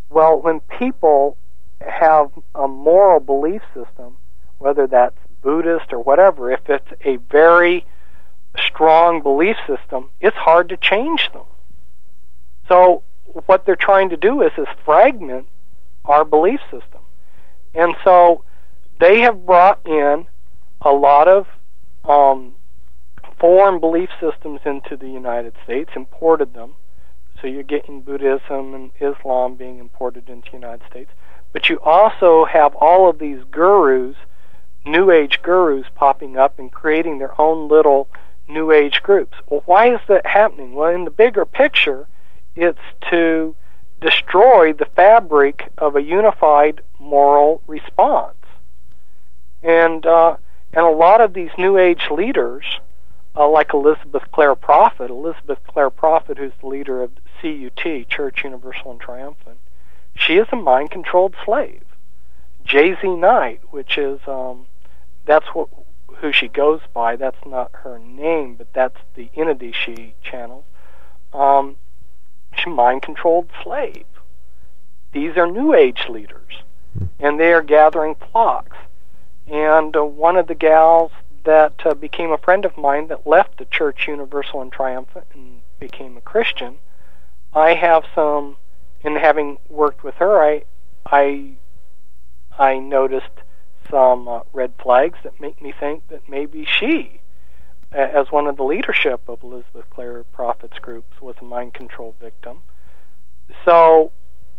Well, when people have a moral belief system, whether that's Buddhist or whatever, if it's a very strong belief system, it's hard to change them. So what they're trying to do is fragment our belief system. And so they have brought in a lot of foreign belief systems into the United States, imported them. So you're getting Buddhism and Islam being imported into the United States. But you also have all of these gurus, New Age gurus, popping up and creating their own little New Age groups. Well, why is that happening? Well, in the bigger picture, it's to destroy the fabric of a unified moral response. And a lot of these New Age leaders, like Elizabeth Clare Prophet, who's the leader of CUT, Church Universal and Triumphant, she is a mind-controlled slave. J.Z. Knight, which is, that's who she goes by. That's not her name, but that's the entity she channels. She's a mind-controlled slave. These are New Age leaders, and they are gathering flocks. And one of the gals that became a friend of mine that left the Church Universal and Triumphant and became a Christian, I have some, in having worked with her, I noticed some red flags that make me think that maybe she, as one of the leadership of Elizabeth Clare Prophet's groups, was a mind control victim. So,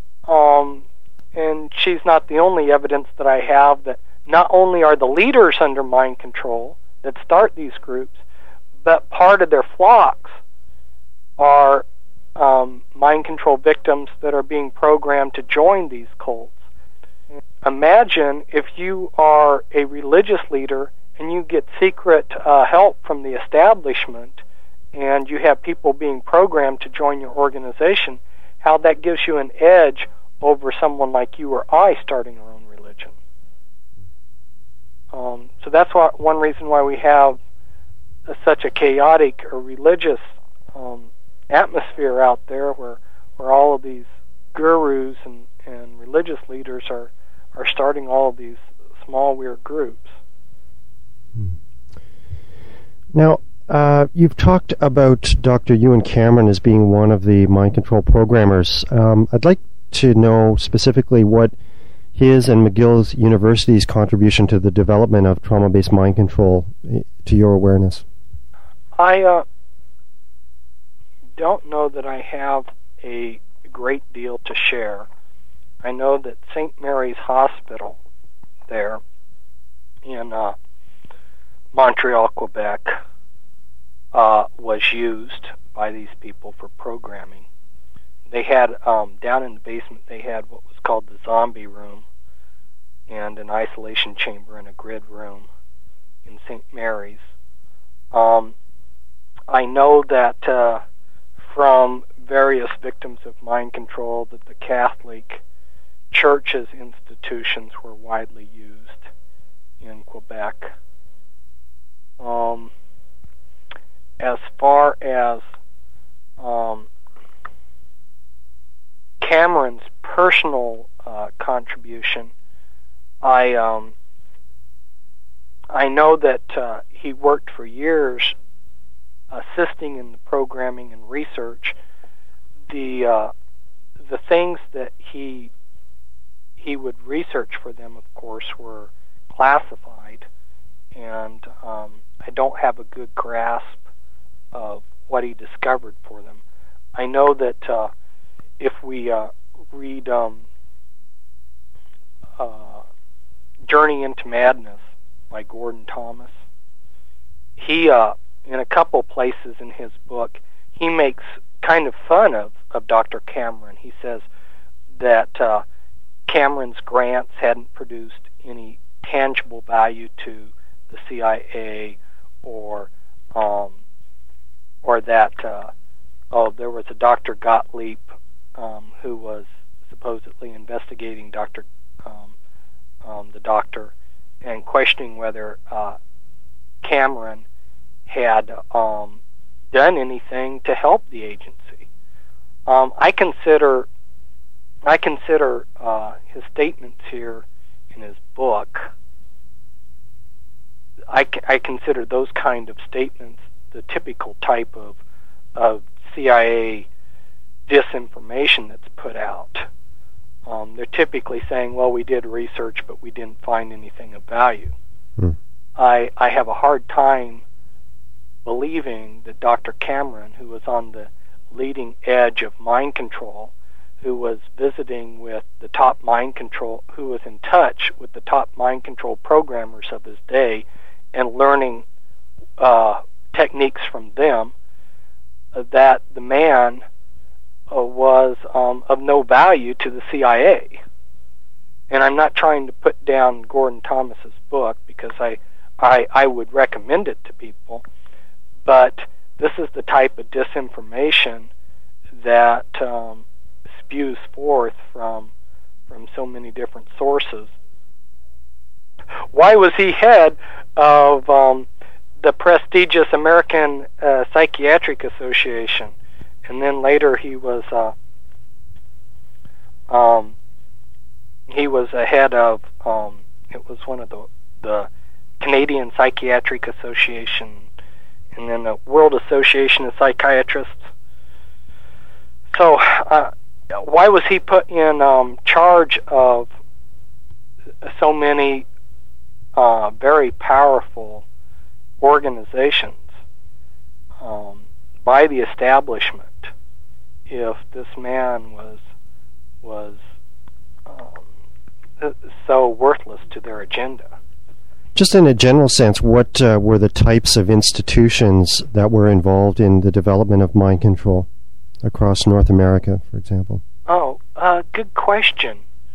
and she's not the only evidence that I have that not only are the leaders under mind control that start these groups, but part of their flocks are mind control victims that are being programmed to join these cults. Imagine if you are a religious leader and you get secret help from the establishment and you have people being programmed to join your organization, how that gives you an edge over someone like you or I starting our own religion. So that's one reason why we have such a chaotic or religious atmosphere out there where all of these gurus and religious leaders are starting all of these small, weird groups. Now, you've talked about Dr. Ewan Cameron as being one of the mind control programmers. I'd like to know specifically what his and McGill University's contribution to the development of trauma-based mind control to your awareness. I don't know that I have a great deal to share. I know that St. Mary's Hospital there in Montreal, Quebec, was used by these people for programming. They had, down in the basement, they had what was called the zombie room and an isolation chamber and a grid room in St. Mary's. I know that from various victims of mind control that the Catholic Church's institutions were widely used in Quebec. As far as Cameron's personal contribution, I know that he worked for years assisting in the programming and research. The things that he would research for them, of course, were classified, and I don't have a good grasp of what he discovered for them. I know that if we read Journey into Madness by Gordon Thomas, he, in a couple places in his book, he makes kind of fun of Dr. Cameron. He says that Cameron's grants hadn't produced any tangible value to the CIA, or that there was a Dr. Gottlieb who was supposedly investigating the doctor and questioning whether Cameron had done anything to help the agency. I consider I consider his statements here in his book, I consider those kind of statements the typical type of CIA disinformation that's put out. They're typically saying, well, we did research, but we didn't find anything of value. I have a hard time believing that Dr. Cameron, who was on the leading edge of mind control, who was visiting with the top mind control, who was in touch with the top mind control programmers of his day and learning techniques from them, that the man was of no value to the CIA. And I'm not trying to put down Gordon Thomas's book, because I would recommend it to people, but this is the type of disinformation that spews forth from so many different sources. Why was he head of the prestigious American Psychiatric Association, and then later he was a head of it was one of the Canadian Psychiatric Association, and then the World Association of Psychiatrists. So why was he put in charge of so many very powerful organizations by the establishment, if this man was so worthless to their agenda? Just in a general sense, what were the types of institutions that were involved in the development of mind control across North America, for example? Good question.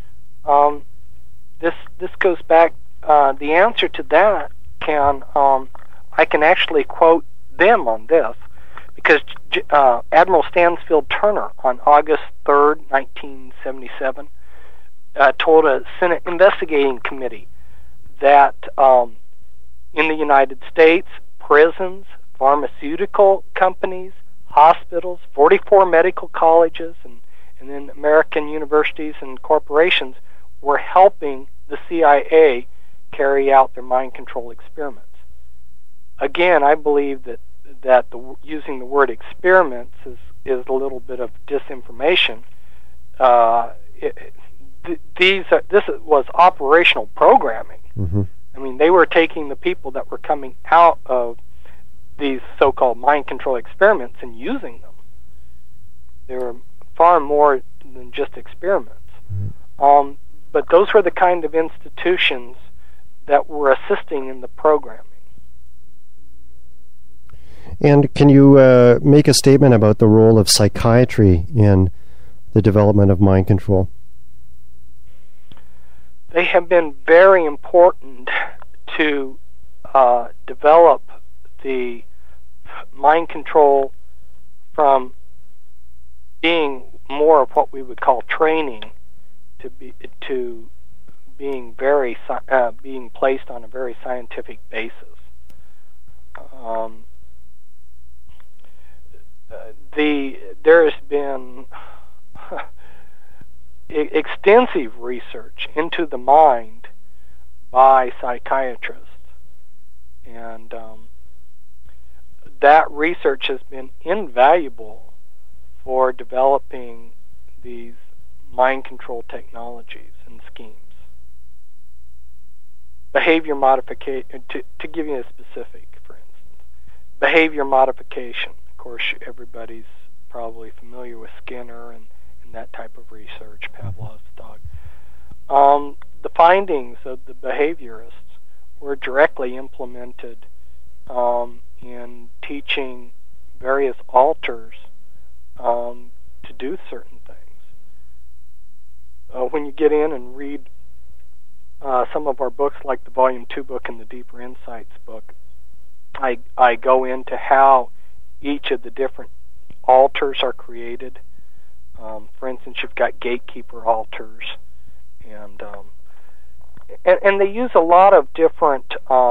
This goes back. The answer to that I can actually quote them on this, because Admiral Stansfield Turner on August 3rd, 1977, told a Senate investigating committee that in the United States, prisons, pharmaceutical companies, hospitals, 44 medical colleges, and then American universities and corporations were helping the CIA carry out their mind control experiments. Again, I believe that using the word experiments is a little bit of disinformation. This was operational programming. Mm-hmm. I mean, they were taking the people that were coming out of these so-called mind control experiments and using them. They were far more than just experiments. Mm-hmm. But those were the kind of institutions that were assisting in the programming. And can you make a statement about the role of psychiatry in the development of mind control? They have been very important to develop the mind control from being more of what we would call training to being being placed on a very scientific basis. There has been extensive research into the mind by psychiatrists, and that research has been invaluable for developing these mind control technologies and schemes. Behavior modification, to give you a specific, for instance, behavior modification. Of course, everybody's probably familiar with Skinner and that type of research, Pavlov's dog. The findings of the behaviorists were directly implemented in teaching various alters to do certain things. When you get in and read some of our books, like the Volume 2 book and the Deeper Insights book, I go into how each of the different alters are created. For instance, you've got gatekeeper alters, and they use a lot of different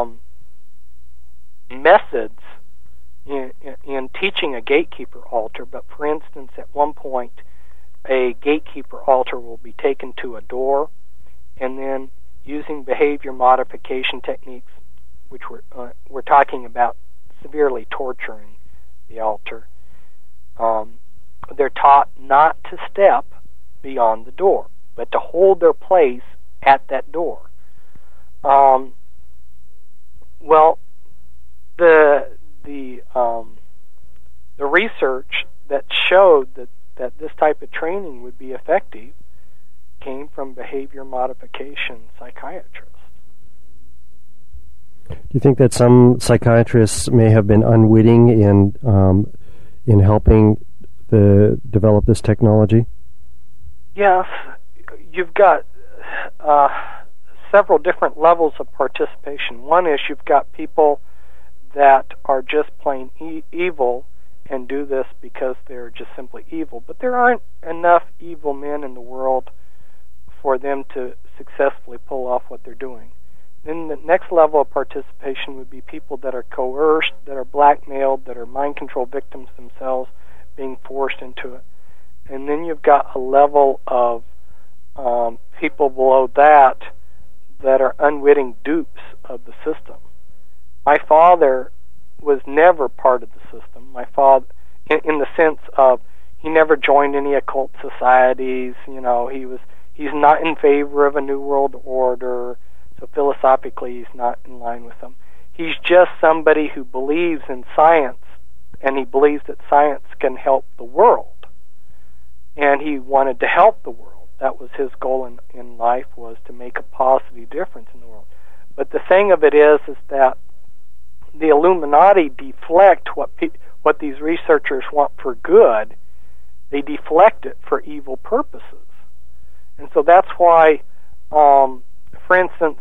methods in teaching a gatekeeper alter. But for instance, at one point, a gatekeeper alter will be taken to a door, and then using behavior modification techniques, which we're talking about severely torturing the alter, they're taught not to step beyond the door, but to hold their place at that door. Well, the research that showed that this type of training would be effective came from behavior modification psychiatrists. Do you think that some psychiatrists may have been unwitting in helping develop this technology? Yes, you've got several different levels of participation. One is you've got people that are just plain evil and do this because they're just simply evil. But there aren't enough evil men in the world for them to successfully pull off what they're doing. Then the next level of participation would be people that are coerced, that are blackmailed, that are mind control victims themselves, being forced into it. And then you've got a level of people below that are unwitting dupes of the system. My father was never part of the system. My father, in the sense of, he never joined any occult societies. You know, he's not in favor of a new world order. So philosophically, he's not in line with them. He's just somebody who believes in science, and he believes that science can help the world. And he wanted to help the world. That was his goal in life, was to make a positive difference in the world. But the thing of it is that the Illuminati deflect what these researchers want for good. They deflect it for evil purposes. And so that's why, for instance,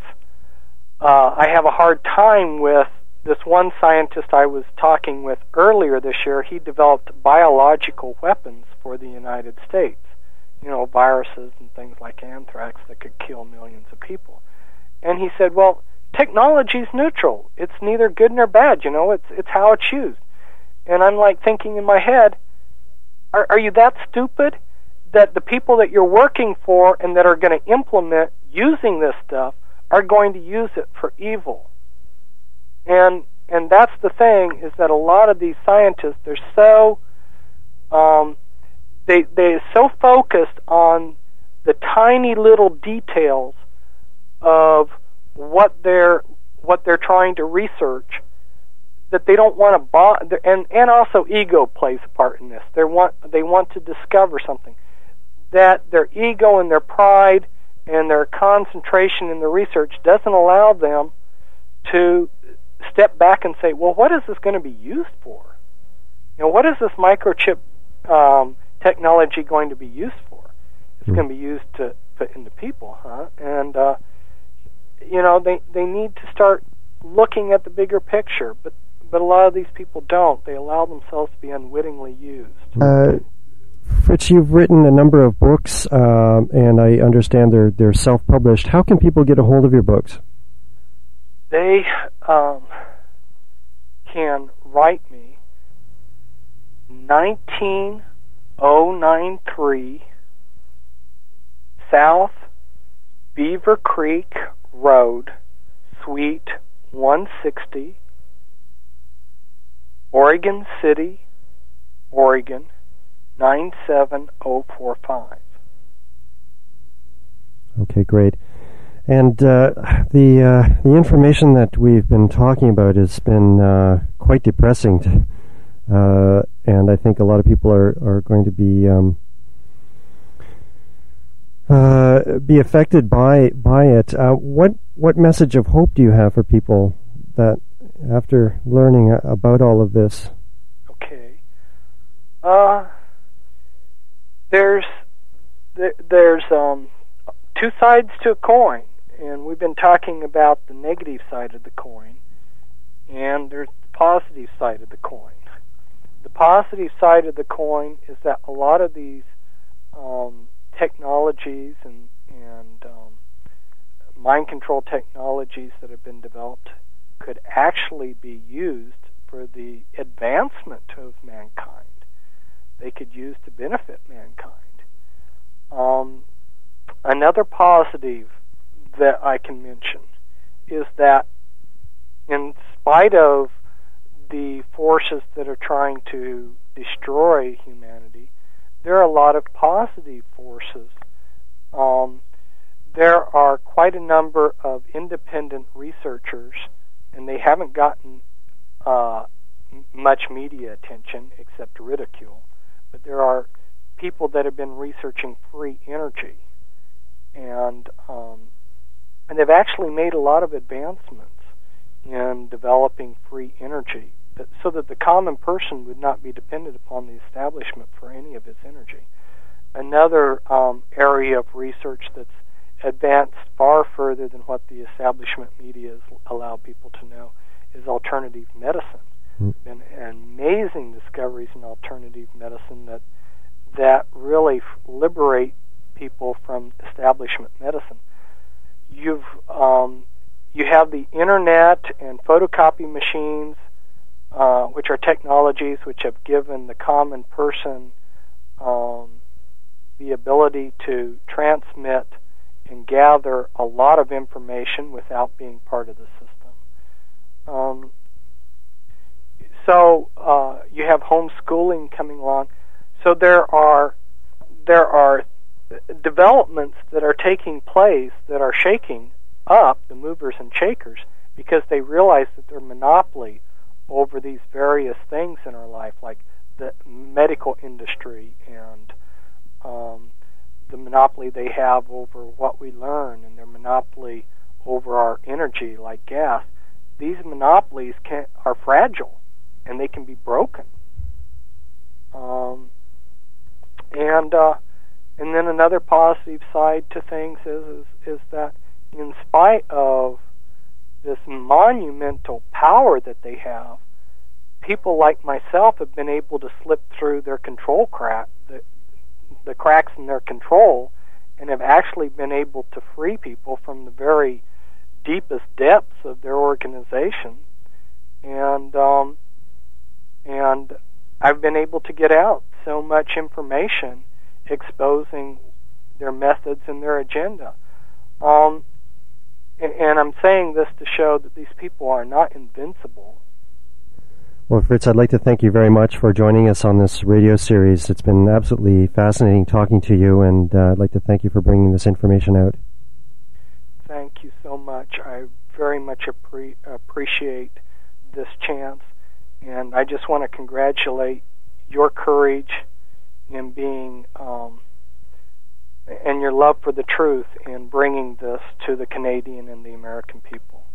I have a hard time with this one scientist I was talking with earlier this year. He developed biological weapons for the United States. You know, viruses and things like anthrax that could kill millions of people. And he said, well, technology's neutral. It's neither good nor bad, you know, it's how it's used. And I'm like thinking in my head, are you that stupid that the people that you're working for and that are going to implement using this stuff are going to use it for evil? And that's the thing, is that a lot of these scientists, they're so they're so focused on the tiny little details of what they're trying to research, that they don't want to bother. And also ego plays a part in this. They want to discover something. That their ego and their pride and their concentration in the research doesn't allow them to step back and say, well, what is this going to be used for? You know, what is this microchip technology going to be used for? It's going to be used to put into people, huh? And you know, they need to start looking at the bigger picture, but a lot of these people don't. They allow themselves to be unwittingly used. Fritz, you've written a number of books, and I understand they're self-published. How can people get a hold of your books? They can write me 19093 South Beaver Creek Road, Suite 160, Oregon City, Oregon 97045. Okay, great. And the information that we've been talking about has been quite depressing, and I think a lot of people are going to be affected by it. What message of hope do you have for people that after learning about all of this? Okay. There's two sides to a coin, and we've been talking about the negative side of the coin, and there's the positive side of the coin. The positive side of the coin is that a lot of these technologies and mind control technologies that have been developed could actually be used for the advancement of mankind. They could use to benefit mankind. another positive that I can mention is that in spite of the forces that are trying to destroy humanity, there are a lot of positive forces. There are quite a number of independent researchers, and they haven't gotten much media attention except ridicule, but there are people that have been researching free energy, and they've actually made a lot of advancements in developing free energy so that the common person would not be dependent upon the establishment for any of its energy. Another area of research that's advanced far further than what the establishment media has allowed people to know is alternative medicine. Been amazing discoveries in alternative medicine that really liberate people from establishment medicine. You have the internet and photocopy machines, which are technologies which have given the common person the ability to transmit and gather a lot of information without being part of the system. So you have homeschooling coming along. So there are developments that are taking place that are shaking up the movers and shakers because they realize that their monopoly over these various things in our life, like the medical industry and the monopoly they have over what we learn and their monopoly over our energy, like gas, these monopolies are fragile and they can be broken. And then another positive side to things is that in spite of this monumental power that they have, people like myself have been able to slip through their control the cracks in their control, and have actually been able to free people from the very deepest depths of their organization. And I've been able to get out so much information exposing their methods and their agenda. And I'm saying this to show that these people are not invincible. Well, Fritz, I'd like to thank you very much for joining us on this radio series. It's been absolutely fascinating talking to you, and I'd like to thank you for bringing this information out. Thank you so much. I very much appreciate this chance, and I just want to congratulate your courage in being and your love for the truth in bringing this to the Canadian and the American people.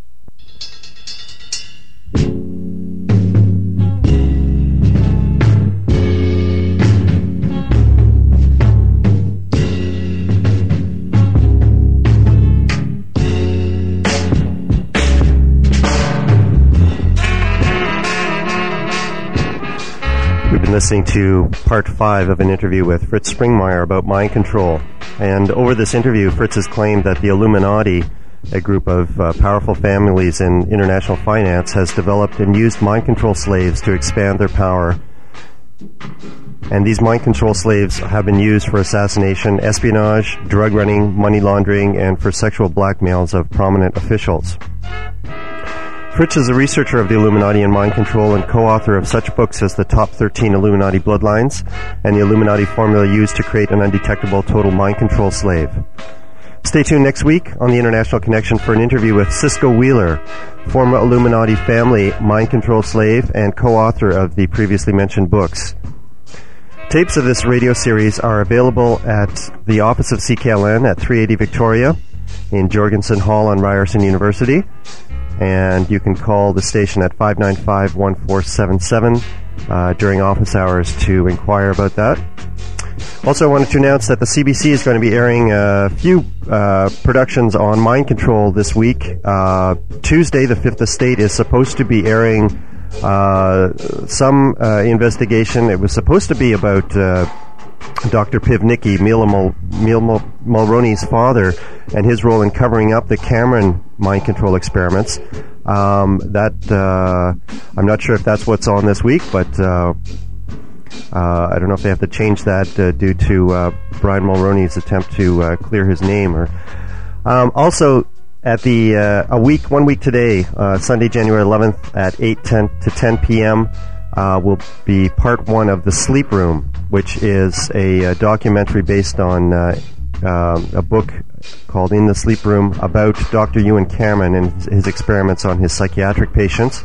Listening to part 5 of an interview with Fritz Springmeier about mind control. And over this interview, Fritz has claimed that the Illuminati, a group of powerful families in international finance, has developed and used mind control slaves to expand their power. And these mind control slaves have been used for assassination, espionage, drug running, money laundering, and for sexual blackmails of prominent officials. Fritz is a researcher of the Illuminati and mind control and co-author of such books as The Top 13 Illuminati Bloodlines and The Illuminati Formula Used to Create an Undetectable Total Mind Control Slave. Stay tuned next week on the International Connection for an interview with Cisco Wheeler, former Illuminati family mind control slave and co-author of the previously mentioned books. Tapes of this radio series are available at the office of CKLN at 380 Victoria in Jorgensen Hall on Ryerson University. And you can call the station at 595-1477 during office hours to inquire about that. Also, I wanted to announce that the CBC is going to be airing a few productions on mind control this week. Tuesday, the Fifth Estate is supposed to be airing some investigation. It was supposed to be about Dr. Pivnicki, Mila Mulroney's father, and his role in covering up the Cameron mind control experiments. I'm not sure if that's what's on this week, but I don't know if they have to change that due to Brian Mulroney's attempt to clear his name. Or also, at the 1 week today, Sunday, January 11th at 8:10 to 10 p.m. Will be part one of The Sleep Room, which is a documentary based on a book called In the Sleep Room about Dr. Ewen Cameron and his experiments on his psychiatric patients.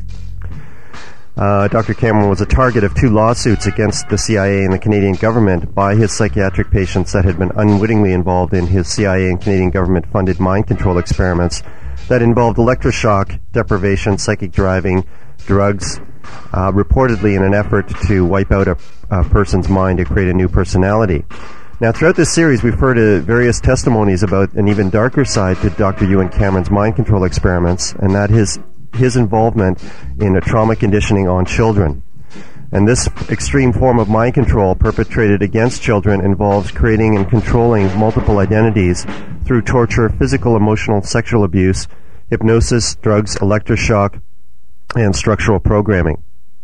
Dr. Cameron was a target of 2 lawsuits against the CIA and the Canadian government by his psychiatric patients that had been unwittingly involved in his CIA and Canadian government-funded mind control experiments that involved electroshock, deprivation, psychic driving, drugs, reportedly in an effort to wipe out a person's mind to create a new personality. Now, throughout this series, we've heard various testimonies about an even darker side to Dr. Ewen Cameron's mind control experiments, and that is his involvement in a trauma conditioning on children. And this extreme form of mind control perpetrated against children involves creating and controlling multiple identities through torture, physical, emotional, sexual abuse, hypnosis, drugs, electroshock, and structural programming.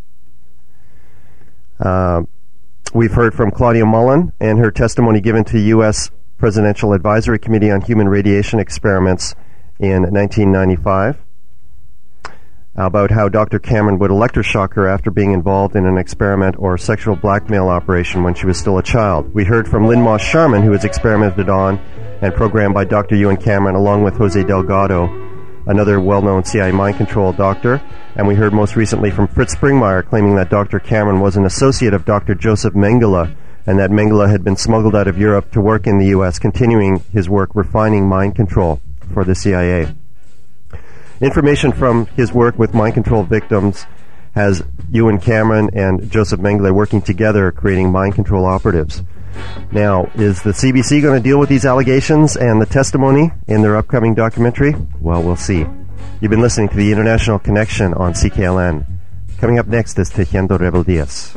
We've heard from Claudia Mullen and her testimony given to U.S. Presidential Advisory Committee on Human Radiation Experiments in 1995 about how Dr. Cameron would electroshock her after being involved in an experiment or sexual blackmail operation when she was still a child. We heard from Lynn Moss Sharman, who was experimented on and programmed by Dr. Ewen Cameron, along with Jose Delgado, another well-known CIA mind control doctor. And we heard most recently from Fritz Springmeier claiming that Dr. Cameron was an associate of Dr. Joseph Mengele, and that Mengele had been smuggled out of Europe to work in the U.S., continuing his work refining mind control for the CIA. Information from his work with mind control victims has Ewen Cameron and Joseph Mengele working together creating mind control operatives. Now, is the CBC going to deal with these allegations and the testimony in their upcoming documentary? Well, we'll see. You've been listening to the International Connection on CKLN. Coming up next is Tejiendo Rebeldías.